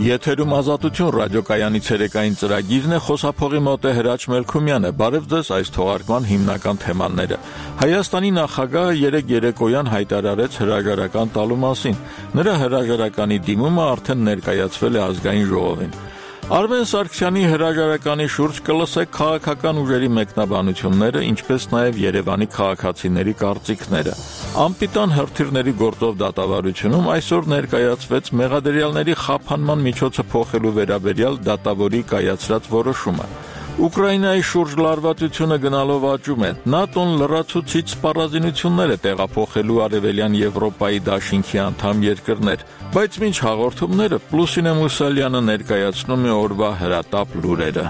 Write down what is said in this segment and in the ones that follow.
Եթերում ազատություն ռադիոկայանի ցերեկային ծրագիրն է, խոսափողի մոտ է Հրաչ Մելքումյանը։ Բարև ձեզ, այս թողարկման հիմնական թեմաները։ Հայաստանի նախագահը երեկոյան հայտարարեց հրաժարական տալու մասին։ Նրա հրաժարականի դիմումը արդեն ներկայացվել է ազգային ժողովին։ Արմեն Սարգսյանի հրաժարականի շուրջ կլսեք քաղաքական ուժերի մեկնաբանությունները, ինչպես նաև Երևանի քաղաքացիների կարծիքները։ Անպիտան հրթիռների գործով դատավարությունում այսօր ներկայացվեց մեղադրյալների խափանման միջոցը փոխելու վերաբերյալ դատավորի կայացրած որոշումը։ Ուկրաինայի շուրջ լարվածությունը գնալով աճում է։ ՆԱՏՕ-ն լրացուցիչ սպառազինություններ է տեղափոխելու Արևելյան Եվրոպայի դաշինքի անդամ երկրներ, բայց մինչ հաղորդումները Լուսինե Մուսալյանը ներկայացնում է օրվա հրատապ լուրերը։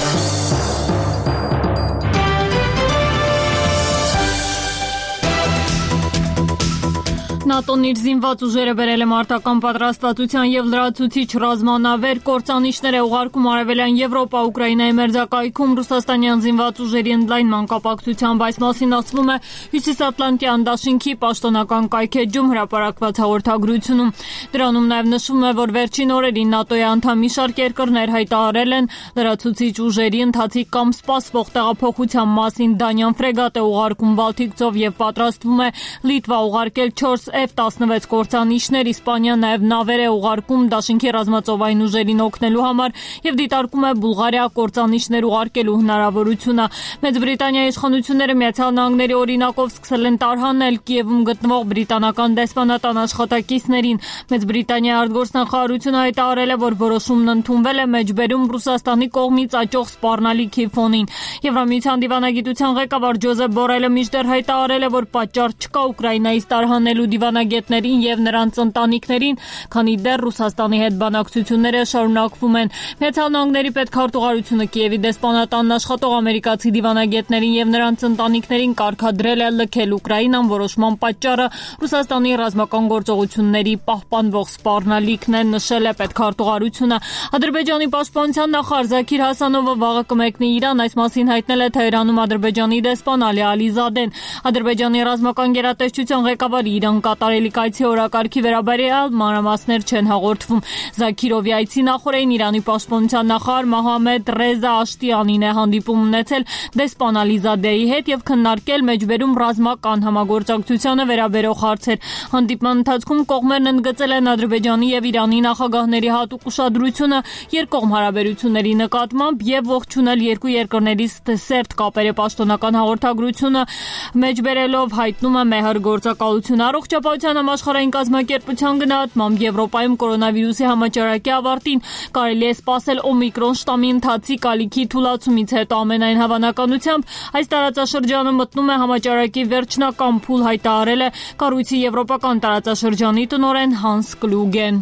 ՆԱՏՕ-ն իր զինված ուժերը բերել է մարտական պատրաստվածության եւ լրացուցիչ ռազմանավեր կործանիչներ է ուղարկում Արևելյան Եվրոպա, Ուկրաինայի մերձակայքում ռուսաստանյան զինված ուժերի ընդլայնման կապակցությամբ։ Այս մասին ասվում է Հյուսիսատլանտյան դաշինքի պաշտոնական կայքէջում հրապարակված հաղորդագրությունում։ Դրանում նաեւ նշվում է, որ վերջին օրերին ՆԱՏՕ-ի անդամ մի շարք երկրներ հայտարարել են լրացուցիչ ուժերի ընթացիկ կամ սպասվող տեղափոխության մասին։ Դանյան ֆրեգատ է ուղարկում Բալթիկ ծով եւ պատրաստվում է Լիտվա ուղարկել 4 F-16 կործանիչներ, Իսպանիան նաև նավեր է ուղարկում դաշինքի ռազմածովային ուժերին օգնելու համար եւ դիտարկում է Բուլղարիա կործանիչներ ուղարկելու հնարավորությունը։ Մեծ Բրիտանիայի իշխանությունները Միացյալ Նահանգների օրինակով սկսել են տարհանել Կիևում գտնվող բրիտանական դեսպանատան աշխատակիցներին։ Մեծ Բրիտանիայի արտգործնախարարությունը հայտարարել է, որ որոշումն ընդունվել է մեջբերում Ռուսաստանի կողմից աճող սպառնալիքի ֆոնին։ Եվրամիության դիվանագիտության ղեկավար Ջոզեփ Բորելը մինչդեռ հայտարարել է, որ պատճառ չկա Ուկրաինայից տարհանելու դիվանագետներին եւ նրանց ընտանիքներին, քանի դեռ Ռուսաստանի հետ բանակցությունները շարունակվում են։ Միացյալ Նահանգների պետքարտուղարությունը Կիևի դեսպանատանն աշխատող ամերիկացի դիվանագետներին եւ նրանց ընտանիքներին կարգադրել է լքել Ուկրաինան, որոշման պատճառը Ռուսաստանի ռազմական գործողությունների պահպանվող սպառնալիքն է, նշել է պետքարտուղարությունը։ Ադրբեջանի պաշտպանության նախարար Զաքիր Հասանովը վաղը կմեկնի Իրան, այս մասին հայտնել է Թեհրանում Ադրբեջանի դեսպան Ալի Ալիզադեն։ Ադրբեջանի ռազմական գերատեսչության ղեկավարի Իրան կատարելի կայցի օրակարգի վերաբերյալ մանրամասներ չեն հաղորդվում։ Զաքիրովի այցի նախօրեին Իրանի պաշտպանության նախարար Մոհամմեդ Ռեզա Աշտիանին է հանդիպում ունեցել դեսպան Ալիզադեի հետ եւ քննարկել մեջբերում ռազմական համագործակցությանը վերաբերող հարցեր։ Հանդիպման ընթացքում կողմերն ընդգծել են Ադրբեջանի եւ Իրանի նախագահների հատուկ ուշադրությունը երկկողմ հարաբերությունների նկատմամբ եւ ողջունել երկու երկրների սերտ կապերի պաշտոնական հաղորդագրությունը մեջբերելով հայտնում է մեհր գործակալություն։ Առողջապահության համաշխարհային կազմակերպության գնահատմամբ Եվրոպայում կորոնավիրուսի համաճարակի ավարտին կարելի է սպասել օմիկրոն շտամի ընթացիկ ալիքի թուլացումից հետո ամենայն հավանականությամբ այս տարածաշրջանը մտնում է համաճարակի վերջնական փուլ, հայտարարել է կառույցի եվրոպական տարածաշրջանի տնօրեն Հանս Կլուգեն։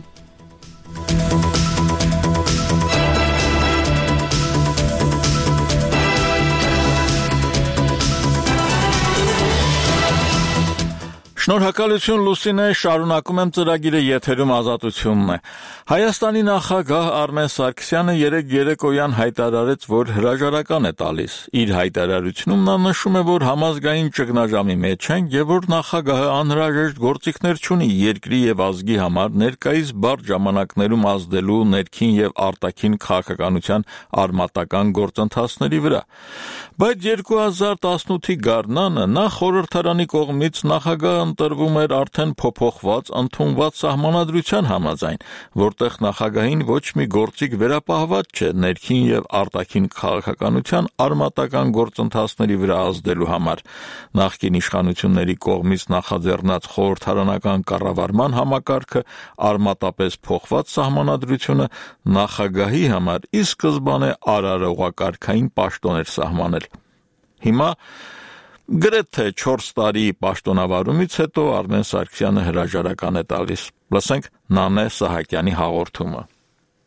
Շնորհակալություն Լուսինե, շարունակում եմ ծրագիրը, եթերում ազատությունն է։ Հայաստանի նախագահ Արմեն Սարգսյանը երեկոյան հայտարարեց, որ հրաժարական է տալիս։ Իր հայտարարությունում նա նշում է, որ համազգային ճգնաժամի մեջ են եւ որ նախագահը անհրաժեշտ գործիքներ չունի երկրի եւ ազգի համար ներկայիս բարդ ժամանակներում ազդելու ներքին եւ արտաքին քաղաքականության արմատական գործընթացների վրա։ Բայց 2018-ի գարնանը նա խորհրդարանի կողմից նախագահ ընտրվում էր արդեն փոփոխված, ընդունված սահմանադրության համաձայն, որտեղ նախագահին ոչ մի գործիք վերապահված չէ ներքին եւ արտաքին քաղաքականության արմատական գործընթացների վրա ազդելու համար։ Նախկին իշխանությունների կողմից նախաձեռնած խորհրդարանական կառավարման համակարգը արմատապես փոխված սահմանադրությունը նախագահի համար ի սկզբանե արարողակարգային պաշտոն էր սահմանել։ Հիմա գրեթե 4 տարի պաշտոնավարումից հետո Արմեն Սարգսյանը հրաժարական է տալիս։ Լսենք Նանե Սահակյանի հաղորդումը։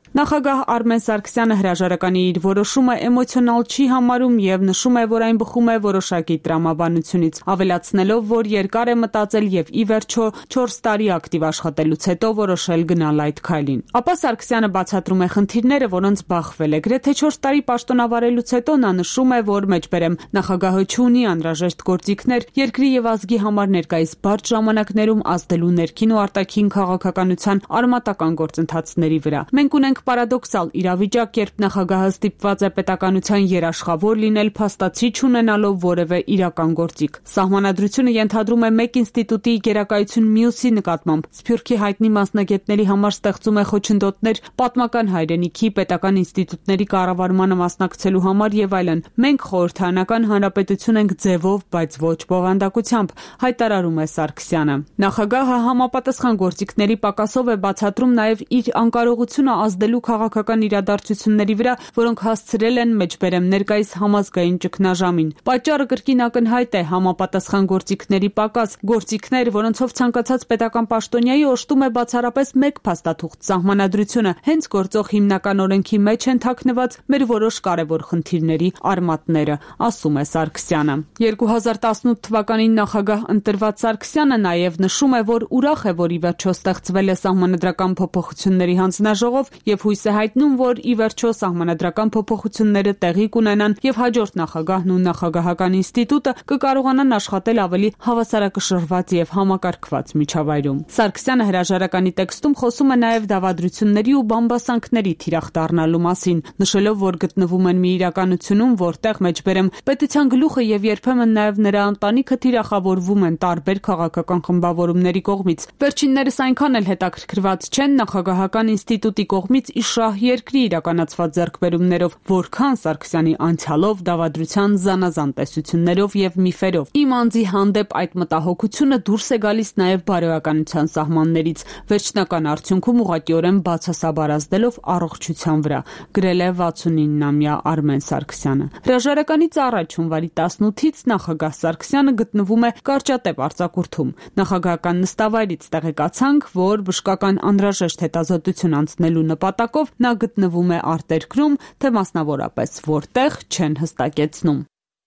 Նախագահ Արմեն Սարգսյանը հրաժարականի իր որոշումը էմոցիոնալ չի համարում եւ նշում է, որ այն բխում է որոշակի տրամաբանությունից, ավելացնելով, որ երկար է մտածել եւ ի վերջո 4 տարի ակտիվ աշխատելուց հետո որոշել գնալ այդ քայլին։ Ապա Սարգսյանը բացատրում է խնդիրները, որոնց բախվել է։ Գրեթե 4 տարի պաշտոնավարելուց հետո նա նշում է, որ մեջբերեմ նախագահը չունի անհրաժեշտ գործիքներ երկրի եւ ազգի համար ներկայիս բարդ ժամանակներում ազդելու ներքին ու արտաքին քաղաքականության արմատական գործընթացների վրա։ Մենք ունենք պարադոքսալ իրավիճակ, երբ նախագահը ստիպված է պետականության երաշխավոր լինել փաստացի չունենալով որևէ իրական գործիք։ Սահմանադրությունը ենթադրում է մեկ ինստիտուտի գերակայություն մյուսի նկատմամբ։ Սփյուռքի հայտնի մասնագետների համար ստեղծում է խոչընդոտներ պատմական հայրենիքի պետական ինստիտուտների կառավարմանը մասնակցելու համար եւ այլն։ Մենք խորհրդարանական հանրապետություն ենք ձևով, բայց ոչ բովանդակությամբ, հայտարարում է Սարգսյանը։ Նախագահը համապատասխան գործիքների պակասով է բացատրում նաեւ իր անկարողությունը ազդելու քաղաքական իրադարձությունների վրա, որոնք հասցրել են մեջբերեմ ներկայիս համազգային ճգնաժամին։ Պատճառը կրկին ակնհայտ է՝ համապատասխան գործիքների պակաս, գործիքներ, որոնցով ցանկացած պետական պաշտոնյայի օժտում է բացառապես մեկ փաստաթուղթ՝ սահմանադրությունը, հենց գործող հիմնական օրենքի մեջ են թաքնված մեր որոշ կարևոր խնդիրների արմատները, ասում է Սարգսյանը։ 2018 թվականին նախագահ ընտրված Սարգսյանը նաև նշում է, որ ուրախ է, որ ի վերջո ստեղծվել է սահմանադրական փոփոխությունների հանձնաժողով եւ հույս է հայտնում, որ ի վերջո սահմանադրական փոփոխությունները տեղի կունենան եւ հաջորդ նախագահն ու նախագահական ինստիտուտը կկարողանան աշխատել ավելի հավասարակշռված եւ համակարգված միջավայրում։ Սարգսյանը հրաժարականի տեքստում խոսում է նաեւ դավադրությունների ու բամբասանքների թիրախ դառնալու մասին, նշելով, որ գտնվում են մի իրականությունում, որտեղ մեջբերեմ պետության գլուխը եւ երբեմն նաեւ նրա ընտանիքը թիրախավորվում են տարբեր քաղաքական խմբավորումների կողմից։ Վերջիններս այնքան էլ հետաքրքրված չեն նախագահական ինստիտուտի կողմից իշխահ երկրի իրականացված ձեռքբերումներով, որքան Սարգսյանի անցյալով, դավադրության զանազան տեսություններով եւ միֆերով։ Իմ անձի հանդեպ այդ մտահոգությունը դուրս է գալիս նաեւ բարոյականության սահմաններից, վերջնական արդյունքում ուղղակիորեն բացասաբար ազդելով առողջության վրա, գրել է 69-ամյա Արմեն Սարգսյանը։ Հրաժարականից առաջ հունվարի 18-ից նախագահ Սարգսյանը գտնվում է Կարճատև արձակուրդում։ Նախագահական նստավայրից տեղեկացանք, որ բժշկական անհրաժեշտ հետազոտություն անցնելու նպատակով նա գտնվում է արտերկրում, թե մասնավորապես որտեղ չեն հստակեցնում։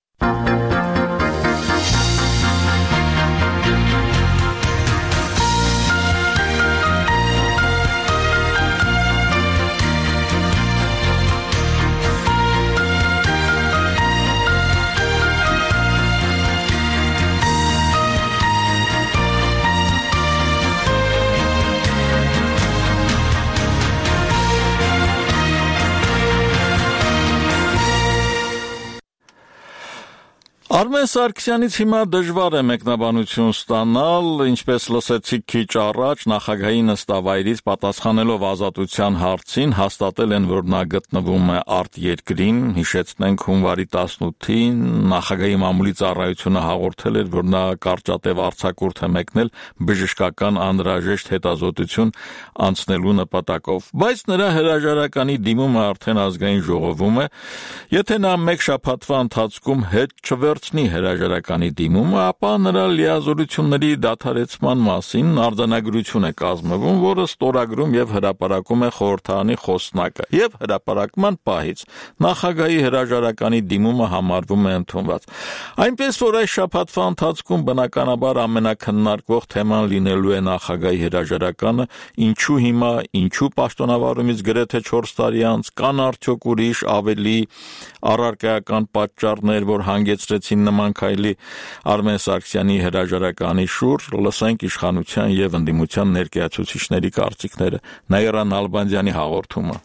Արմեն Սարգսյանից հիմա դժվար է մեկնաբանություն ստանալ, ինչպես լսեցիք քիչ առաջ, նախագահի նստավայրից պատասխանելով ազատության հարցին, հաստատել են, որ նա գտնվում է արտերկրին, հիշեցնենք հունվարի 18-ին, նախագահի մամուլի ծառայությունը հաղորդել էր, որ նա Կարճատև արձակուրդ է մեկնել բժշկական անհրաժեշտ հետազոտություն անցնելու նպատակով, բայց նրա հրաժարականի դիմումը արդեն ազգային ժողովում է, եթե նա մեկ շաբաթվա ընթացքում հետ չվերցնի հրաժարականի դիմումը, ապա նրա լիազորությունների դադարեցման մասին արձանագրություն է կազմվում, որը ստորագրում եւ հրապարակում է խորհրդարանի խոսնակը, եւ հրապարակման պահից նախագահի հրաժարականի դիմումը համարվում է ընդունված։ Այնպես որ այս շաբաթվա ընթացքում բնականաբար ամենակննարկվող թեման լինելու է նախագահի հրաժարականը, ինչու հիմա, ինչու պաշտոնավարումից գրեթե 4 տարի անց, կան արդյոք ուրիշ ավելի առարկայական պատճառներ, որ հանգեցրեցին նման քայլի Արմեն Սարգսյանի հրաժարականի շուրջ, լսենք իշխանության եւ ընդդիմության ներկայացուցիչների կարծիքները։ Նաիրա Նալբանդյանի հաղորդումը։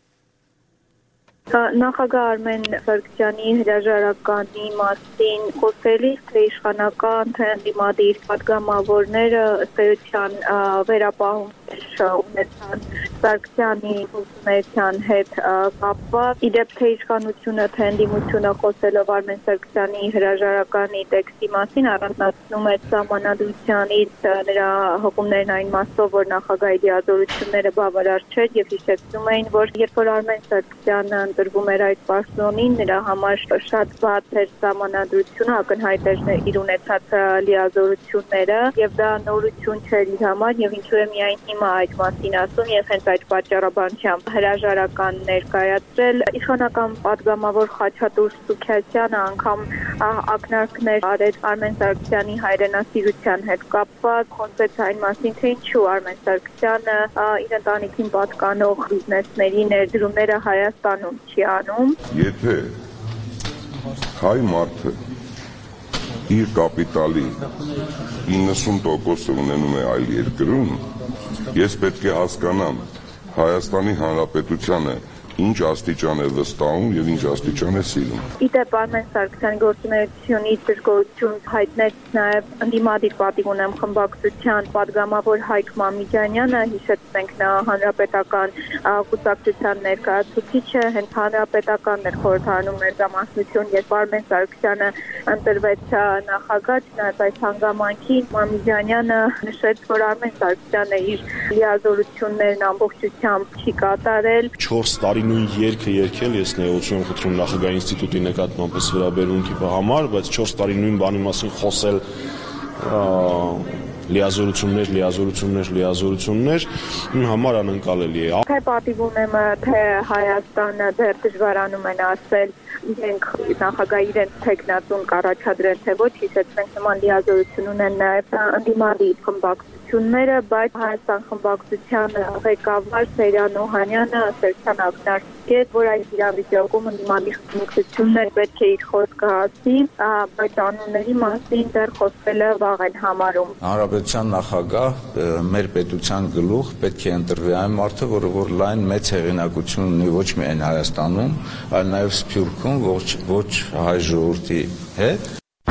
Նախագահ Արմեն Սարգսյանի հրաժարականի մասին խոսելիս թե իշխանական, թե ընդդիմադիր պատգամավորները ըստ էության վերապահում ունեցան Սարգսյանի խոսունեության հետ կապված։ Իդեպ թե իշխանությունը, թե ընդդիմությունը խոսելով Արմեն Սարգսյանի հրաժարականի տեքստի մասին առանձնացնում է սահմանադրությանից նրա հողումներն այն մասով, որ նախագահի լիազորությունները բավարար չէր եւ հիշեցնում էին, որ երբ որ Արմեն Սարգսյանը ընտրվում էր այդ պաշտոնին, նրա համար շատ բաց էր սահմանադրությունը, ակնհայտ էր իր ունեցած լիազորությունները եւ դա նորություն չէր իր համար եւ ինչու է միայն հիմա այդ մասին ասում եւ հենց այդ պատճառաբանությամբ հրաժարական ներկայացրել։ Իշխանական պատգամավոր Խաչատուր Սուքիասյանը անգամ ակնարկներ արեց Արմեն Սարգսյանի հայրենասիրության հետ կապված, խոսեց այն մասին, թե ինչու Արմեն Սարգսյանը իր ընտանիքին պատկանող բիզնեսների ներդրումները Հայաստանում չի անում։ Եթե հայ մարդը իր կապիտալի 90% ունենում է այլ երկրում, ես պետք է հասկանամ Հայաստանի Հանրապետությանը ինչ աստիճան է վստահում եւ ինչ աստիճան է սիրում։ Իդեպ Արմեն Սարգսյանի գործունեությունից դժգոհություն հայտնեց նաեւ ընդդիմադիր պատիվ ունեմ խմբակցության պատգամավոր Հայկ Մամիջանյանը, հիշեցնենք նա հանրապետական կուսակցության ներկայացուցիչ է, հենց հանրապետականն էր խորհրդարանում մեծամասնություն, երբ Արմեն Սարգսյանը ընտրվեց նախագահ, չնայած այս հանգամանքին Մամիջանյանը նշեց, որ Արմեն Սարգսյանը իր լիազորություններն ամբողջությամբ չի կատարել։ 4 տարի նույն երգը երգել, ես ներողություն եմ խնդրում նախագահի ինստիտուտի նկատմամբ վերաբերմունքի համար, բայց 4 տարի նույն բանի մասին խոսել լիազորություններ իմ համար անընկալելի է։ Թե պատիվ ունեմ, թե Հայաստանը դեռ դժվարանում են ասել իրենք նախագահ իրենց թեկնածուն կառաջադրել, թե ոչ, հիշեցնենք նման լիազորություն ունեն նաև ընդդիմադիր խմբակցությունները, բայց Հայաստան խմբակցության ղեկավար Սեյրան Օհանյանը Սերժան ակնարկեց, որ այս իրավիճակում ընդդիմադիր խմբակցություններ պետք է իր խոսքը ասի, բայց անունների մասին դեռ խոսելը վաղ են համարում։ Հանրապետության նախագահ մեր պետության գլուխ պետք է ընտրվի այն մարդը, որ լայն մեծ հեղինակություն ունի ոչ միայն Հայաստանում, այլ նաև Սփյուռքում, ոչ հայ ժողովրդի հետ։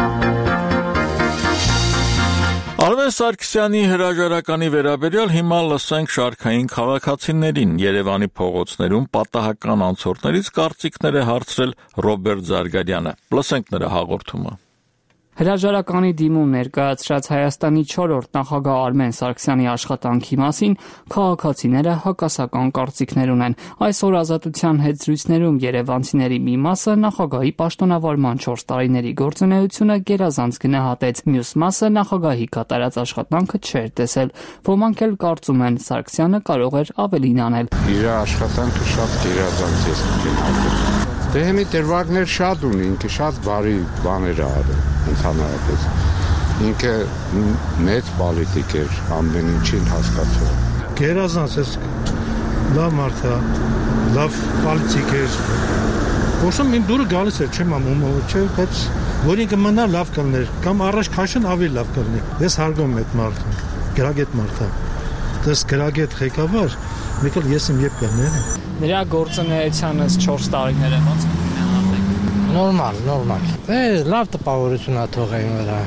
Արմեն Սարգսյանի հրաժարականի վերաբերյալ հիմա լսենք շարքային քաղաքացիներին։ Երևանի փողոցներում պատահական անցորդներից կարծիքներ է հարցրել Ռոբերտ Զարգարյանը։ Լսենք նրա հաղորդումը։ Հրաժարականի դիմում ներկայացրած Հայաստանի 4-րդ նախագահ Արմեն Սարգսյանի աշխատանքի մասին քաղաքացիները հակասական կարծիքներ ունեն։ Այսօր Ազատության հետ զրույցներում երևանցիների մի մասը նախագահի պաշտոնավարման 4 տարիների գործունեությունը գերազանց գնահատեց, մյուս մասը նախագահի կատարած աշխատանքը չէր տեսել։ Ոմանք էլ կարծում են Սարգսյանը կարող էր ավելին անել։ Իր աշխատանքը շատ գերազանց է գնահատել։ Դե հիմի դերվագներ շատ ունի, ինքը շատ բարի բաներ արել ընդհանրապես։ Ինքը մեծ պոլիտիկ էր, ամեն ինչին հասկացող։ Գերազանց է, լավ մարդ է, լավ պոլիտիկ էր։ Ոսում իմ դուրը գալիս էր, չեմ ամում, չէ, բայց որ ինքը մնա լավ կլներ, կամ առաջ քաշն ավելի լավ կլնի։ Ես հարգում եմ այդ մարդուն, գրագետ մարդ է։ Դες գրագետ ղեկավար, մեկ էլ ես իմ ետ կլներ։ Նրա գործունեությանս 4 տարիները ոնց կգնահատեք։ Նորմալ։ Լավ տպավորություն է թողել իմ վրա։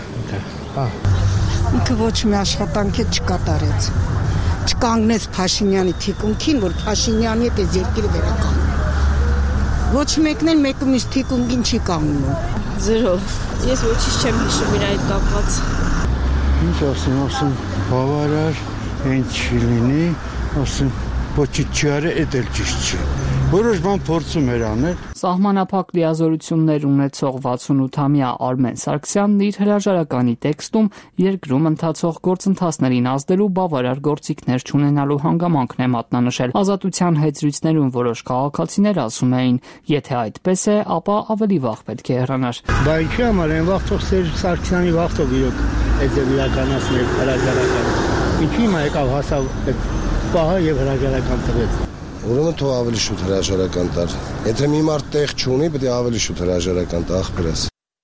Ինքը ոչ մի աշխատանք չկատարեց։ Չկանգնեց Փաշինյանի թիկունքին, որ Փաշինյանի հետ այս երկիրը վերականգնի։ Ոչ մեկն էլ մեկը մյուս թիկունքին չի կանգնում։ 0։ Ես ոչինչ չեմ հիշում իր այդ կապված։ Ինչ ասում, բավարար, ինչ լինի, ասում ոչինչ չի արել, էդ էլ ճիշտ չի։ Որոշ բան փորձում էր անել։ Սահմանափակ լիազորություններ ունեցող 68-ամյա Արմեն Սարգսյանն իր հրաժարականի տեքստում երկրում ընթացող գործընթացներին ազդելու բավարար գործիքներ չունենալու հանգամանքն է մատնանշել։ Ազատության հետ զրույցներում որոշ քաղաքացիներ ասում էին, եթե այդպես է, ապա ավելի վաղ պետք է հեռանար։ Բա ինչի՞ համար են վաղթող Սերժ Սարգսյանի վաղթով իրոք այդ իրականացնել հրաժարական։ Ինչի՞ հիմա եկավ հասավ այդ պահը եւ հրաժարական տվեց։ Ուրեմն թող ավելի շուտ հրաժարական տար։ Եթե մի մարդ տեղ չունի, պետք է ավելի շուտ հրաժարական տա, ախպերս։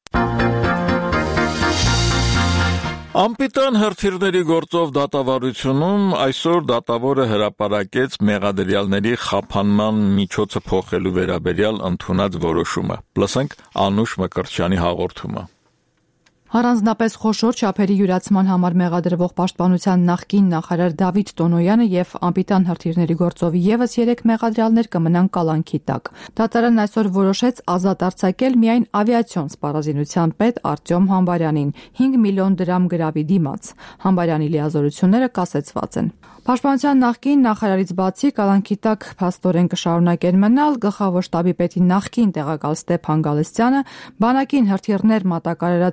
Անպիտան հրթիռների գործով դատավարությունում այսօր դատավորը հրապարակեց մեղադրյալների խափանման միջոցը փոխելու վերաբերյալ ընդունած որոշումը։ Լսենք Անուշ Մկրտչյանի հաղորդումը։ Առանձնապես խոշոր չափերի յուրացման համար մեղադրվող պաշտպանության նախկին նախարար Դավիթ Տոնոյանը եւ անպիտան հրթիռների գործով եւս 3 մեղադրյալներ կմնան կալանքի տակ։ Դատարանն այսօր որոշեց ազատ արձակել միայն ավիացիոն սպառազինության պետ Արտյոմ Համբարյանին 5 միլիոն դրամ գրավի դիմաց։ Համբարյանի լիազորությունները կասեցված են։ Պաշտպանության նախկին նախարարից բացի կալանքի տակ փաստորեն կշարունակեն մնալ գլխավոր շտաբի պետի նախկին տեղակալ Ստեփան Գալստյանը, բանակին հրթիռներ մատակարարած ընկերության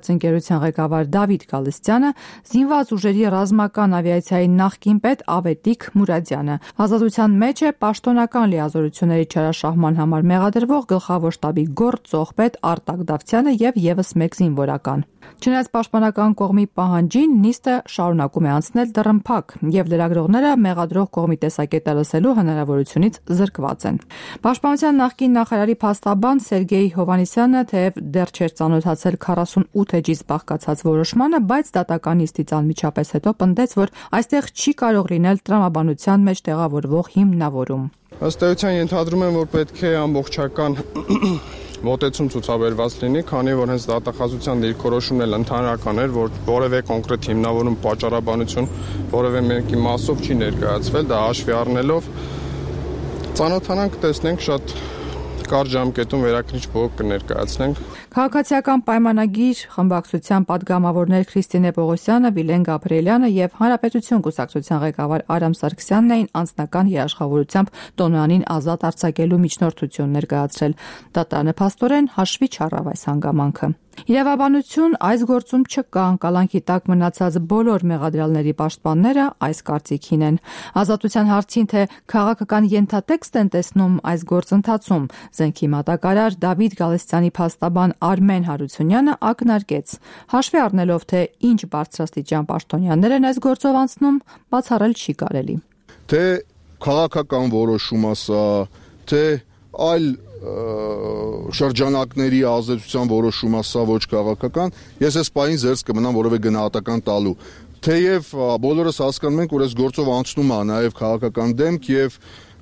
նախարարության ղեկավար Դավիթ Գալստյանը, զինված ուժերի ռազմական ավիացիայի նախկին պետ Ավետիք Մուրադյանը։ Ազատության մեջ է պաշտոնական լիազորությունների չարաշահման համար մեղադրվող գլխավոր շտաբի գործող պետ Արտակ Դավթյանը եւ եւս մեկ զինվորական։ Չնայած պաշտպանական կողմի պահանջին, նիստը շարունակում է անցնել դռնփակ եւ լրագրողները մեղադրող կողմի տեսակետը լսելու հնարավորությունից զրկված են։ Պաշտպանության նախկին նախարարի փաստաբան Սերգեյ Հովանեսյանը թեև դեռ չէր ծանոթացել 48 էջից բաղկացած որոշմանը, բայց դատական նիստից անմիջապես հետո պնդեց, որ այստեղ չի կարող լինել տրամաբանության մեջ տեղավորվող հիմնավորում։ Ըստ էության ենթադրում եմ, որ պետք է ամբողջական մոտեցում ցուցաբերված լինի, քանի որ հենց դատախազության դիրքորոշումն էլ ընդհանրական էր, որ որևէ կոնկրետ հիմնավորում պատճառաբանություն որևէ մեկի մասով չի ներկայացվել, դա հաշվի առնելով ծանոթանանք, տեսնենք, շատ կարճ ժամկետում վերաքրիչ բողոք կներկայացնենք։ Քաղաքացիական պայմանագիր խմբակցության падգամավորներ Քրիստինե Պողոսյանը, Վիլեն Գաբրիելյանը եւ Հանրապետություն կուսակցության ղեկավար Արամ Սարգսյանն էին անձնական երաշխավորությամբ Տոնյանին ազատ արձակելու միջնորդություն ներկայացրել։ Դատարանը փաստորեն հաշվի չառավ այս հանգամանքը։ Իրավաբանություն այս գործում չկա, կալանքի տակ մնացած բոլոր մեղադրյալների պաշտպանները այս կարծիքին են։ Ազատության հարցին, թե քաղաքական ենթատեքստ են տեսնում այս գործընթացում, զենքի մատակարար Դավիթ Գալստյանի փաստաբան Արմեն Հարությունյանը ակնարկեց։ Հաշվի առնելով, թե ինչ բարձրաստիճան պաշտոնյաներ են այս գործով անցնում, բացառել չի կարելի։ Թե քաղաքական որոշում ասա, թե այլ շրջանակների ազդեցության որոշում ասա ոչ քաղաքական, ես այս պահին զերծ կմնամ որևէ գնահատական տալու։ Թեև բոլորս հասկանում ենք, որ այս գործով անցնում է նաև քաղաքական դեմք եւ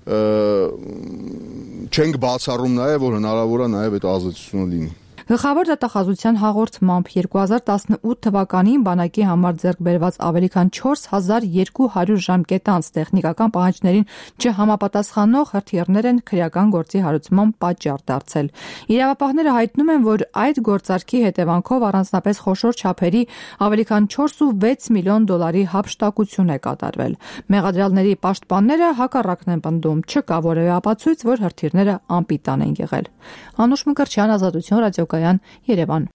չենք բացառում նաև, որ հնարավոր է նաև այդ ազդեցությունը լինի։ Գլխավոր դատախազության հաղորդմամբ 2018 թվականին բանակի համար ձեռք բերված ավելի քան 4200 ժամկետանց տեխնիկական պահանջներին չհամապատասխանող հրթիռներ են քրեական գործի հարուցման պատճառ դարձել։ Իրավապահները հայտնում են, որ այդ գործարքի հետևանքով առանձնապես խոշոր չափերի ավելի քան 4.6 միլիոն դոլարի հափշտակություն է կատարվել։ Մեղադրյալների պաշտպանները հակառակն են պնդում, չկա որևէ ապացույց, որ հրթիռները անպիտան են եղել։ Անուշ Մկրտչյան, Ազատություն ռադիոկայան, Երևան։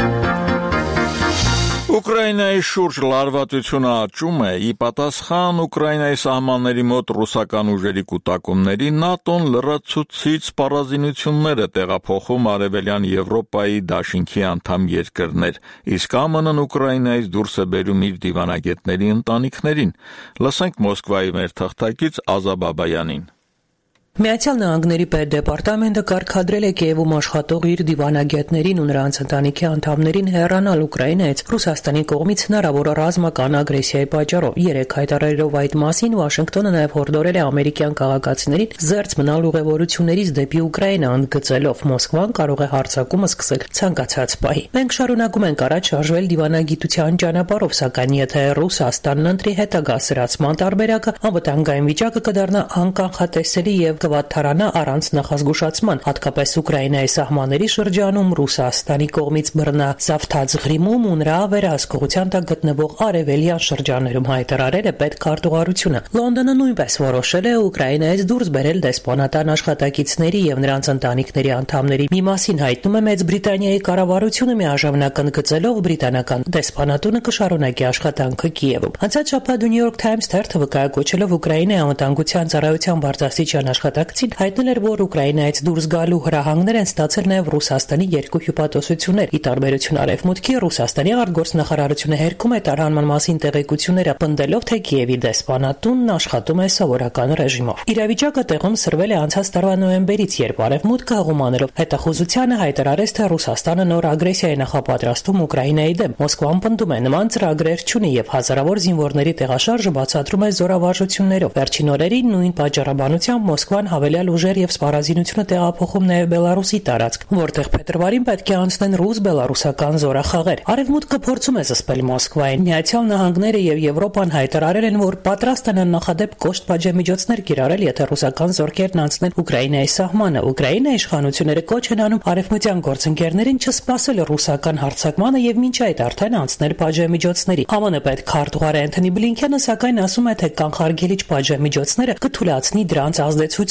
Ուկրաինայի շուրջ լարվածությունը աճում է, ի պատասխան Ուկրաինայի սահմանների մոտ ռուսական ուժերի կուտակումների ՆԱՏՕ-ն լրացուցիչ սպառազինություններ է տեղափոխում Արևելյան Եվրոպայի դաշինքի անդամ երկրներ, իսկ ԱՄՆ-ն Ուկրաինայից դուրս է բերում իր դիվանագետների ընտանիքներին։ Լսենք Մոսկվայի մեր թղթակից Ազա Բաբայանին։ Միացյալ Նահանգների պետդեպարտամենտը կարգադրել է Կիևում աշխատող իր դիվանագետներին ու նրանց ընտանիքի անդամներին հեռանալ Ուկրաինայից Ռուսաստանի կողմից հնարավոր ռազմական ագրեսիայի պատճառով։ Երեք հայտարարելով այդ մասին Վաշինգտոնը նաև հորդորել է ամերիկյան քաղաքացիներին զերծ մնալ ուղևորություններից դեպի Ուկրաինա, ընդգծելով Մոսկվան կարող է հարձակումը սկսել ցանկացած պահի։ Մենք շարունակում ենք առաջ շարժվել դիվանագիտության ճանապարհով, սակայն եթե Ռուսաստանն ընտրի հետագա սրացման տարբերակը, անվտանգային վիճակը կդառնա անկանխատեսելի եւ կվատթարանա առանց նախազգուշացման, հատկապես Ուկրաինայի սահմանների շրջանում Ռուսաստանի կողմից բռնազավթածղրիմում ու նրա վերահսկողության տակ գտնվող արևելյան շրջաններում, հայտարարել է պետքարտուղարությունը։ Լոնդոնը նույնպես որոշել է Ուկրաինայից դուրս բերել դեսպանատան աշխատակիցների եւ նրանց ընտանիքների անդամների մի մասին հայտնում է Մեծ Բրիտանիայի կառավարությունը, միաժամանակ ընդգծելով բրիտանական դեսպանատունը կշարունակի աշխատանքը Կիևում։ Անցած շաբաթ New York Times թերթը վկայակոչելով Ուկրաինայի անվտանգության ծառայության բարձրաստիճան աշխատակցին հայտնել էր, որ Ուկրաինայից դուրս գալու հրահանգներ են ստացել նաև Ռուսաստանի երկու հյուպատոսություններ։ Ի տարբերություն Արևմուտքի, Ռուսաստանի արտգործնախարարությունը հերքում է տարհանման մասին տեղեկությունները, պնդելով, թե Կիևի դեսպանատունն աշխատում է սովորական ռեժիմով։ Իրավիճակը տեղում սրվել է անցած տարվա նոյեմբերից, երբ Արևմուտքը հղումանելով հետախուզությանը հայտարարեց, թե Ռուսաստանը նոր ագրեսիա է նախապատրաստում Ուկրաինայի դեմ։ Մոսկվան պնդում է, նման ծրագրեր չունի եւ հազարավոր զինվորների տեղաշարժը բացատրում է զորավարժություններով։ Վերջին օրերին նույն պատճառաբանությամբ Մոսկվան հավելյալ ուժեր եւ սպառազինությունը տեղափոխում նաեւ Բելարուսի տարածք, որտեղ փետրվարին պետք է անցնեն ռուս-բելարուսական զորախաղեր։ Արևմուտքը փորձում է զսպել Մոսկվային։ Միացյալ Նահանգները եւ Եվրոպան հայտարարել են, որ պատրաստ են աննախադեպ կոշտ պատժամիջոցներ կիրառել, եթե ռուսական զորքերն անցնեն Ուկրաինայի սահմանը։ Ուկրաինայի իշխանությունները կոչ են անում արևմտյան գործընկերներին չսպասել ռուսական հարձակմանը եւ մինչ այդ արդեն անցնել պատժամիջոցների։ ԱՄՆ պետքարտուղար Էնթոնի Բլինքենը սակայն ասում է, թե կանխարգելիչ պատժամիջոցները կթույլատնի դրանց ազդեցությունը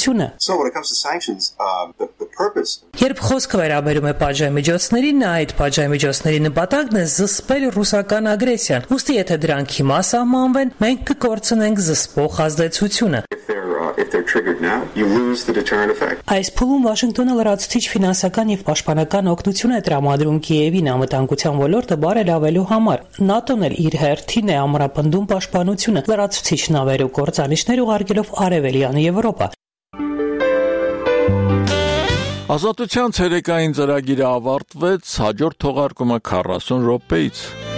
ազդեցությունը։ Երբ խոսքը վերաբերում է պատժամիջոցներին, նա այդ պատժամիջոցների նպատակն է զսպել ռուսական ագրեսիան։ Ուստի եթե դրանք հիմա սահմանվեն, մենք կկորցնենք զսպող ազդեցությունը։ Այս փուլում Վաշինգտոնը լրացուցիչ ֆինանսական եւ պաշտպանական օգնություն է տրամադրում Կիևին անվտանգության ոլորտը բարելավելու համար։ ՆԱՏՕ-ն էլ իր հերթին է ամրապնդում պաշտպանությունը լրացուցիչ նավեր ու կործանիչներ ուղարկելով Արևելյան Եվրոպա։ Ազատության ցերեկային ծրագիրը ավարտվեց, հաջորդ թողարկումը 40 րոպեից։